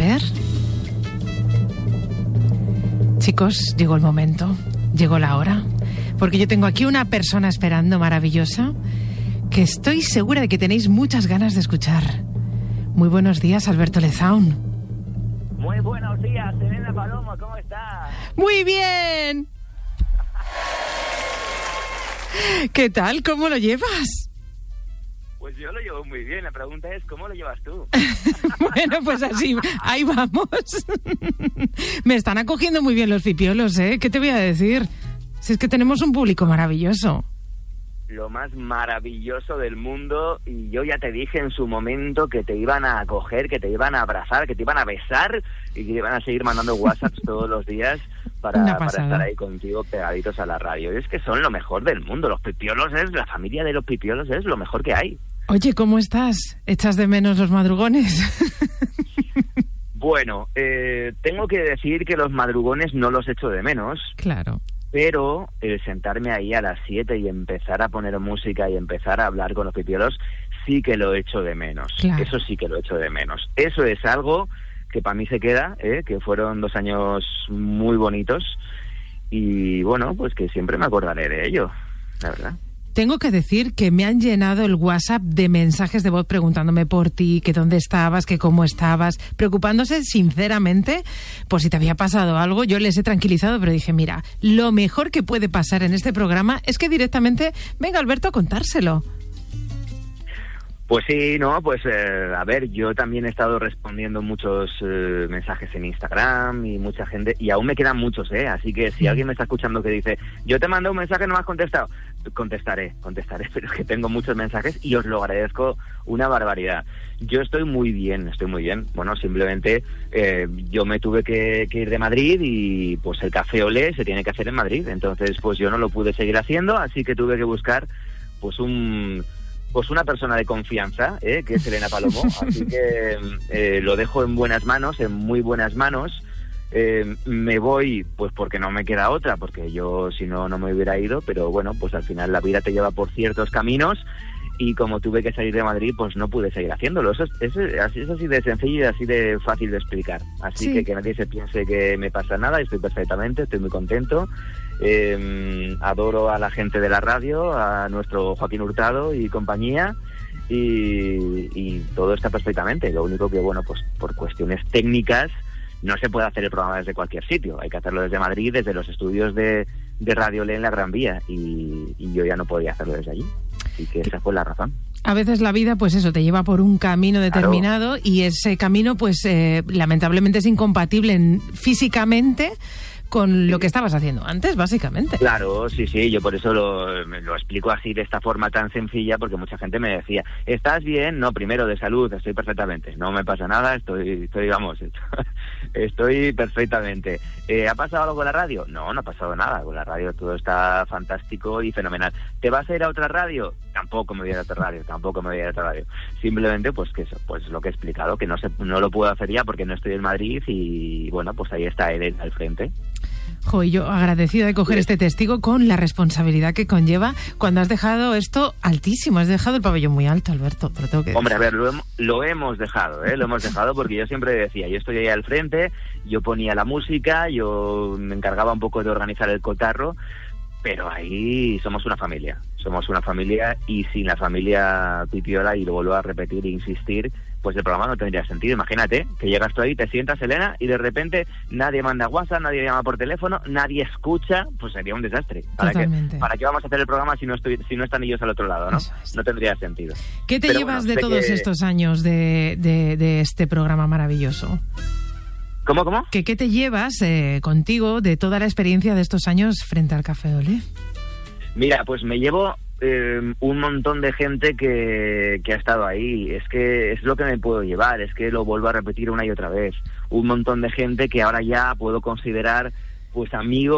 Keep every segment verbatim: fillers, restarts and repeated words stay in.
ver. Chicos, llegó el momento, llegó la hora, porque yo tengo aquí una persona esperando maravillosa que estoy segura de que tenéis muchas ganas de escuchar. Muy buenos días, Alberto Lezaun. Muy buenos días, Elena Palomo, ¿cómo estás? Muy bien. ¿Qué tal? ¿Cómo lo llevas? Pues yo lo llevo muy bien, la pregunta es, ¿cómo lo llevas tú? Bueno, pues así, ahí vamos. Me están acogiendo muy bien los pipiolos, ¿eh? ¿Qué te voy a decir? Si es que tenemos un público maravilloso. Lo más maravilloso del mundo, y yo ya te dije en su momento que te iban a acoger, que te iban a abrazar, que te iban a besar y que te iban a seguir mandando WhatsApps todos los días para, para estar ahí contigo pegaditos a la radio. Y es que son lo mejor del mundo, los pipiolos es, la familia de los pipiolos es lo mejor que hay. Oye, ¿cómo estás? ¿Echas de menos los madrugones? Bueno, eh, tengo que decir que los madrugones no los echo de menos. Claro. Pero el sentarme ahí a las siete y empezar a poner música y empezar a hablar con los pipiolos, sí que lo echo de menos. Claro. Eso sí que lo echo de menos. Eso es algo que para mí se queda, ¿eh? Que fueron dos años muy bonitos y bueno, pues que siempre me acordaré de ello, la verdad. Tengo que decir que me han llenado el WhatsApp de mensajes de voz preguntándome por ti, que dónde estabas, que cómo estabas, preocupándose sinceramente por si te había pasado algo. Yo les he tranquilizado, pero dije, mira, lo mejor que puede pasar en este programa es que directamente venga Alberto a contárselo. Pues sí, no, pues eh, a ver, yo también he estado respondiendo muchos eh, mensajes en Instagram y mucha gente, y aún me quedan muchos, ¿eh? Así que si alguien me está escuchando que dice, yo te mandé un mensaje, no me has contestado, contestaré, contestaré, pero es que tengo muchos mensajes y os lo agradezco una barbaridad. Yo estoy muy bien, estoy muy bien. Bueno, simplemente eh, yo me tuve que, que ir de Madrid y pues el café olé se tiene que hacer en Madrid, entonces pues yo no lo pude seguir haciendo, así que tuve que buscar pues un... pues una persona de confianza, ¿eh? Que es Elena Palomo, así que eh, lo dejo en buenas manos, en muy buenas manos. Eh, me voy, pues porque no me queda otra, porque yo si no, no me hubiera ido, pero bueno, pues al final la vida te lleva por ciertos caminos y como tuve que salir de Madrid, pues no pude seguir haciéndolo. Eso es, eso es, es así de sencillo y así de fácil de explicar. Así sí. que que nadie se piense que me pasa nada, estoy perfectamente, estoy muy contento. Eh, adoro a la gente de la radio, a nuestro Joaquín Hurtado y compañía, y, y todo está perfectamente. Lo único que, bueno, pues por cuestiones técnicas no se puede hacer el programa desde cualquier sitio, hay que hacerlo desde Madrid, desde los estudios de, de Radio Olé en la Gran Vía, y, y yo ya no podía hacerlo desde allí, así que esa fue la razón. A veces la vida, pues eso, te lleva por un camino determinado, claro. Y ese camino, pues eh, lamentablemente es incompatible en, físicamente con lo que estabas haciendo antes, básicamente. Claro, sí, sí, yo por eso lo, lo explico así, de esta forma tan sencilla, porque mucha gente me decía, ¿estás bien? No, primero de salud, estoy perfectamente, no me pasa nada, estoy, estoy vamos, estoy perfectamente. Eh, ¿Ha pasado algo con la radio? No, no ha pasado nada, con la radio todo está fantástico y fenomenal. ¿Te vas a ir a otra radio? Tampoco me voy a ir a otra radio, tampoco me voy a ir a otra radio. Simplemente, pues que eso, pues lo que he explicado, que no se, no lo puedo hacer ya porque no estoy en Madrid y, bueno, pues ahí está él al frente. Jo, yo agradecida de coger este testigo con la responsabilidad que conlleva cuando has dejado esto altísimo, has dejado el pabellón muy alto, Alberto, te lo tengo que decir. Hombre, a ver, lo, hem- lo hemos dejado, ¿eh? Lo hemos dejado porque yo siempre decía, yo estoy ahí al frente, yo ponía la música, yo me encargaba un poco de organizar el cotarro, pero ahí somos una familia, somos una familia y sin la familia Pipiola, y lo vuelvo a repetir e insistir, pues el programa no tendría sentido. Imagínate que llegas tú ahí, te sientas, Elena, y de repente nadie manda WhatsApp, nadie llama por teléfono, nadie escucha, pues sería un desastre. ¿Para qué, ¿Para qué vamos a hacer el programa si no estoy, si no están ellos al otro lado, no? Es. No tendría sentido. ¿Qué te Pero llevas bueno, de todos que... estos años de, de, de este programa maravilloso? ¿Cómo, cómo? ¿Qué, qué te llevas eh, contigo de toda la experiencia de estos años frente al Café Olé? Mira, pues me llevo eh, un montón de gente que, que ha estado ahí. Es que es lo que me puedo llevar, es que lo vuelvo a repetir una y otra vez. Un montón de gente que ahora ya puedo considerar pues amigos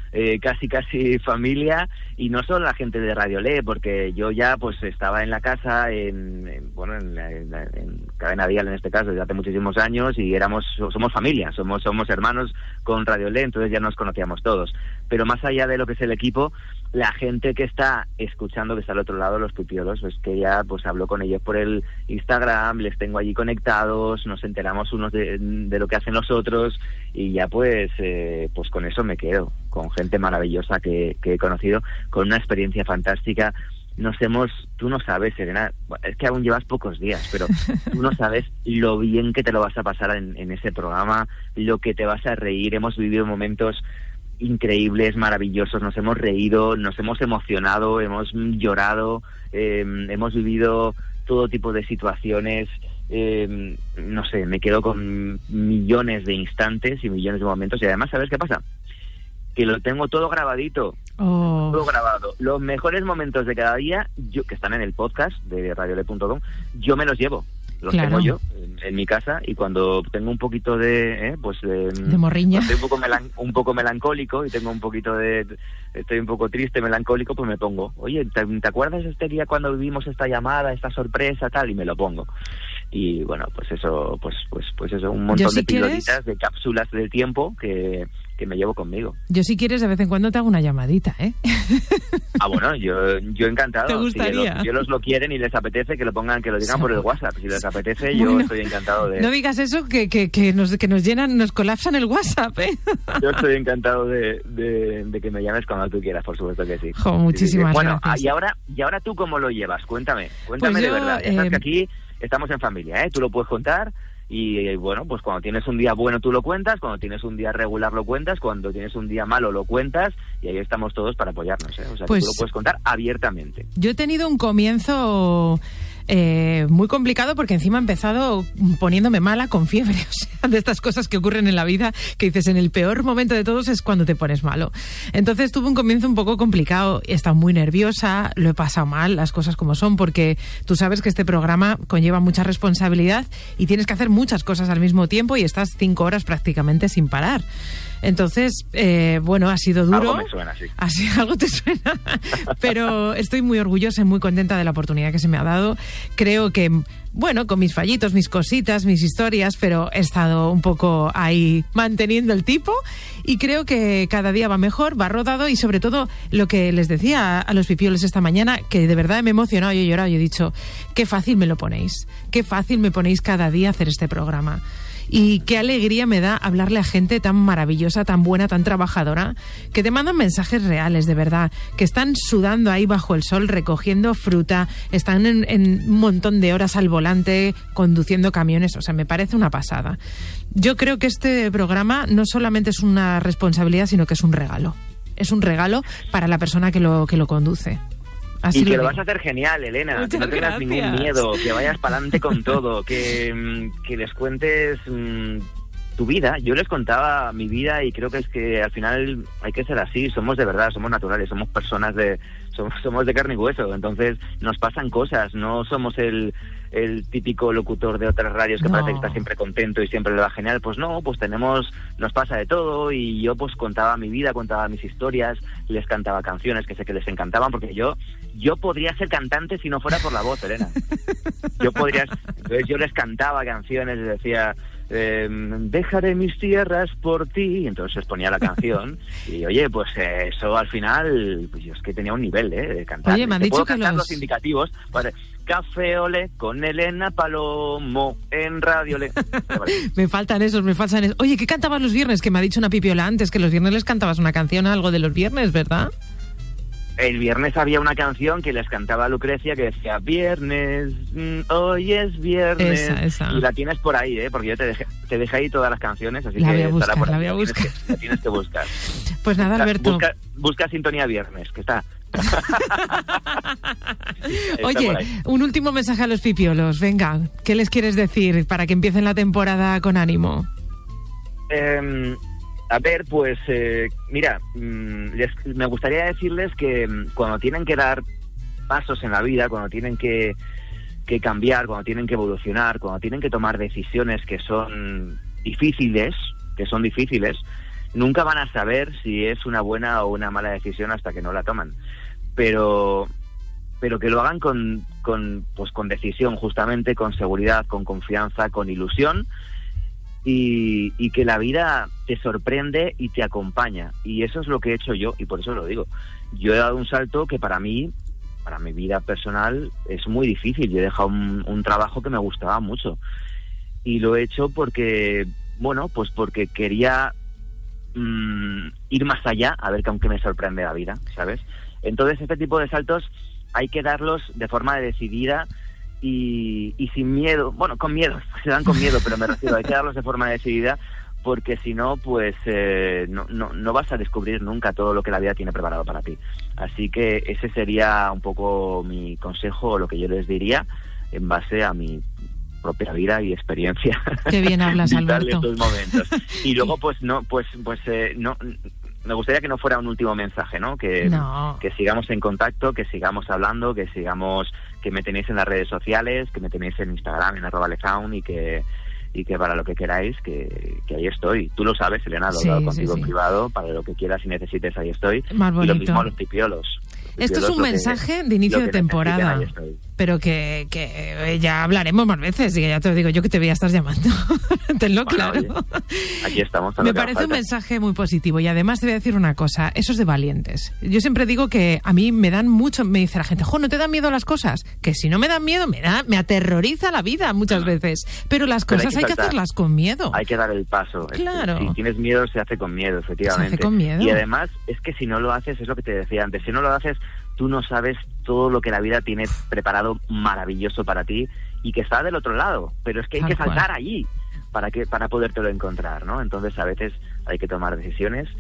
eh, casi casi familia, y no solo la gente de Radiolé, porque yo ya pues estaba en la casa, en, en bueno, en, la, en, la, en Cadena Dial en este caso, desde hace muchísimos años, y éramos somos familia, somos somos hermanos con Radiolé, entonces ya nos conocíamos todos. Pero más allá de lo que es el equipo, la gente que está escuchando, que está al otro lado, los pipiolos, es que ya pues hablo con ellos por el Instagram, les tengo allí conectados, nos enteramos unos de, de lo que hacen los otros, y ya pues eh, pues con eso me quedo, con gente maravillosa que, que he conocido, con una experiencia fantástica. Nos hemos, tú no sabes, Elena, es que aún llevas pocos días, pero tú no sabes lo bien que te lo vas a pasar en, en ese programa, lo que te vas a reír. Hemos vivido momentos increíbles, maravillosos, nos hemos reído, nos hemos emocionado, hemos llorado, eh, hemos vivido todo tipo de situaciones, eh, no sé, me quedo con millones de instantes y millones de momentos, y además, ¿sabes qué pasa? Que lo tengo todo grabadito, oh. todo grabado. Los mejores momentos de cada día, yo que están en el podcast de radiole punto com, yo me los llevo. Los claro. tengo yo en, en mi casa, y cuando tengo un poquito de, eh, pues de, de morriña, estoy un poco, melan, un poco melancólico y tengo un poquito de, estoy un poco triste, melancólico, pues me pongo, oye, ¿te, ¿te acuerdas este día cuando vivimos esta llamada, esta sorpresa, tal? Y me lo pongo. Y bueno, pues eso, pues, pues, pues eso, un montón si de pildoritas, de cápsulas del tiempo que, que me llevo conmigo. Yo si quieres de vez en cuando te hago una llamadita, ¿eh? Ah, bueno, yo, yo encantado. ¿Te gustaría? Si los, si ellos lo quieren y les apetece, que lo pongan, que lo digan sí. por el WhatsApp. Si les apetece, yo bueno, estoy encantado de... No digas eso, que, que, que, nos, que nos llenan, nos colapsan el WhatsApp, ¿eh? Yo estoy encantado de, de, de que me llames cuando tú quieras, por supuesto que sí. Jo, muchísimas sí, sí. Bueno, gracias. y ahora, y ahora tú cómo lo llevas, cuéntame, cuéntame pues yo, de verdad. Ya sabes eh... que aquí estamos en familia, ¿eh? Tú lo puedes contar. Y, y bueno, pues cuando tienes un día bueno tú lo cuentas, cuando tienes un día regular lo cuentas, cuando tienes un día malo lo cuentas, y ahí estamos todos para apoyarnos, ¿eh? O sea, pues, que tú lo puedes contar abiertamente. Yo he tenido un comienzo eh, muy complicado, porque encima he empezado poniéndome mala con fiebre, o sea, de estas cosas que ocurren en la vida, que dices, en el peor momento de todos es cuando te pones malo. Entonces tuve un comienzo un poco complicado, he estado muy nerviosa, lo he pasado mal, las cosas como son, porque tú sabes que este programa conlleva mucha responsabilidad y tienes que hacer muchas cosas al mismo tiempo, y estás cinco horas prácticamente sin parar. Entonces, eh, bueno, ha sido duro. Algo me suena, sí. Así, algo te suena. Pero estoy muy orgullosa y muy contenta de la oportunidad que se me ha dado. Creo que, bueno, con mis fallitos, mis cositas, mis historias, pero he estado un poco ahí manteniendo el tipo, y creo que cada día va mejor, va rodado, y sobre todo lo que les decía a los pipioles esta mañana, que de verdad me he emocionado y he llorado y he dicho, qué fácil me lo ponéis, qué fácil me ponéis cada día hacer este programa. Y qué alegría me da hablarle a gente tan maravillosa, tan buena, tan trabajadora, que te mandan mensajes reales, de verdad, que están sudando ahí bajo el sol, recogiendo fruta, están en, en un montón de horas al volante, conduciendo camiones. O sea, me parece una pasada. Yo creo que este programa no solamente es una responsabilidad, sino que es un regalo. Es un regalo para la persona que lo, que lo conduce. Así y que lo, lo vas a hacer genial, Elena. Muchas que no tengas gracias. Ningún miedo, que vayas para adelante con todo, que, que les cuentes mmm, tu vida. Yo les contaba mi vida, y creo que es que al final hay que ser así. Somos de verdad, somos naturales, somos personas de somos, somos de carne y hueso. Entonces nos pasan cosas, no somos el, el típico locutor de otras radios que no. parece que está siempre contento y siempre le va genial. Pues no, pues tenemos, nos pasa de todo, y yo pues contaba mi vida, contaba mis historias, les cantaba canciones que sé que les encantaban, porque yo yo podría ser cantante si no fuera por la voz, Elena. Yo podría, entonces yo les cantaba canciones, les decía, eh, dejaré mis tierras por ti, y entonces ponía la canción, y oye, pues eh, eso al final, pues yo es que tenía un nivel, ¿eh? De cantar. Oye, me han Te dicho puedo que cantar los... los indicativos, pues, Café Olé con Elena Palomo en Radiolé. Me faltan esos, me faltan esos. Oye, ¿qué cantabas los viernes? Que me ha dicho una pipiola antes, que los viernes les cantabas una canción, algo de los viernes, ¿verdad? El viernes había una canción que les cantaba Lucrecia, que decía, viernes, mmm, hoy es viernes. Esa, esa. Y la tienes por ahí, ¿eh? Porque yo te dejé, te dejé ahí todas las canciones, así la que voy a buscar, estará por ahí. La voy a buscar. La tienes que, la tienes que buscar. Pues nada, Alberto. Busca, busca Sintonía Viernes, que está. Oye, un último mensaje a los pipiolos. Venga, ¿qué les quieres decir para que empiecen la temporada con ánimo? Eh... A ver, pues, eh, mira, mmm, les, me gustaría decirles que mmm, cuando tienen que dar pasos en la vida, cuando tienen que, que cambiar, cuando tienen que evolucionar, cuando tienen que tomar decisiones que son difíciles, que son difíciles, nunca van a saber si es una buena o una mala decisión hasta que no la toman. Pero pero que lo hagan con, con, pues con decisión, justamente, con seguridad, con confianza, con ilusión, y, y que la vida te sorprende y te acompaña. Y eso es lo que he hecho yo, y por eso lo digo. Yo he dado un salto que para mí, para mi vida personal, es muy difícil. Yo he dejado un, un trabajo que me gustaba mucho. Y lo he hecho porque, bueno, pues porque quería mmm, ir más allá, a ver que aunque me sorprende la vida, ¿sabes? Entonces, este tipo de saltos hay que darlos de forma decidida y, y sin miedo. Bueno, con miedo, se dan con miedo, pero me refiero, hay que darlos de forma decidida, porque si no, pues eh, no, no, no vas a descubrir nunca todo lo que la vida tiene preparado para ti. Así que ese sería un poco mi consejo, o lo que yo les diría, en base a mi propia vida y experiencia. Qué bien hablas, Alberto. En estos momentos. Y luego, pues no, pues, pues eh, no. Me gustaría que no fuera un último mensaje, ¿no? Que, no. que sigamos en contacto, que sigamos hablando, que sigamos, que me tenéis en las redes sociales, que me tenéis en Instagram, en arroba lezaun, y que y que para lo que queráis, que, que ahí estoy. Tú lo sabes, Elena, lo he sí, hablado contigo sí, en sí. privado, para lo que quieras y necesites, ahí estoy. Más bonito. Y lo mismo a los pipiolos. Esto es un mensaje de inicio de temporada, pero que, que ya hablaremos más veces, y que ya te lo digo yo, que te voy a estar llamando. Tenlo bueno, claro. Oye, aquí estamos. Me parece un mensaje muy positivo, y además te voy a decir una cosa, eso es de valientes. Yo siempre digo que a mí me dan mucho, me dice la gente, jo, ¿no te dan miedo las cosas? Que si no me dan miedo, me da, me aterroriza la vida muchas veces. Pero las pero cosas hay que, hay que hacerlas con miedo. Hay que dar el paso. Claro. Si tienes miedo, se hace con miedo, efectivamente. Se hace con miedo. Y además, es que si no lo haces, es lo que te decía antes, si no lo haces, tú no sabes todo lo que la vida tiene preparado maravilloso para ti y que está del otro lado, pero es que hay Tal que saltar cual. allí para que para podértelo encontrar, ¿no? Entonces a veces hay que tomar decisiones,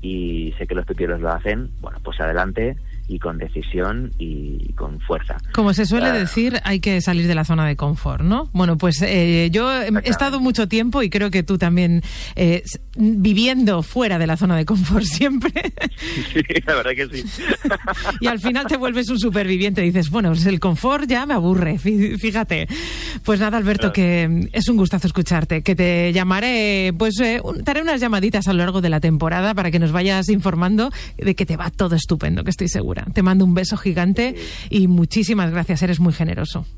y sé que los pipiolos lo hacen, bueno, pues adelante, y con decisión y con fuerza. Como se suele uh, decir, hay que salir de la zona de confort, ¿no? Bueno, pues eh, yo he estado mucho tiempo, y creo que tú también, eh, viviendo fuera de la zona de confort siempre. Sí, la verdad que sí. Y al final te vuelves un superviviente, dices, bueno, pues el confort ya me aburre, fíjate. Pues nada, Alberto, claro, que es un gustazo escucharte, que te llamaré, pues eh, te haré unas llamaditas a lo largo de la temporada para que nos vayas informando de que te va todo estupendo, que estoy segura. Te mando un beso gigante, sí, y muchísimas gracias, eres muy generoso.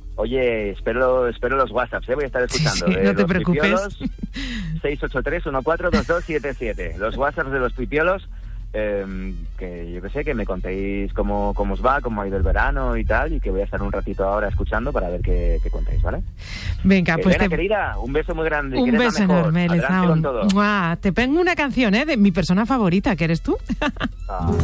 Oye, espero espero los WhatsApps, ¿eh? Voy a estar escuchando. Sí, de no te los preocupes. Pipiolos, seis ocho tres uno cuatro dos dos siete siete. Los WhatsApps de los pipiolos, eh, que yo que sé, que me contéis cómo, cómo os va, cómo ha ido el verano y tal, y que voy a estar un ratito ahora escuchando para ver qué, qué contáis, ¿vale? Venga, Elena, pues te... querida, un beso muy grande. Un beso enorme, Lezaun. Te pongo Te pongo una canción, ¿eh? De mi persona favorita, que eres tú. Ah.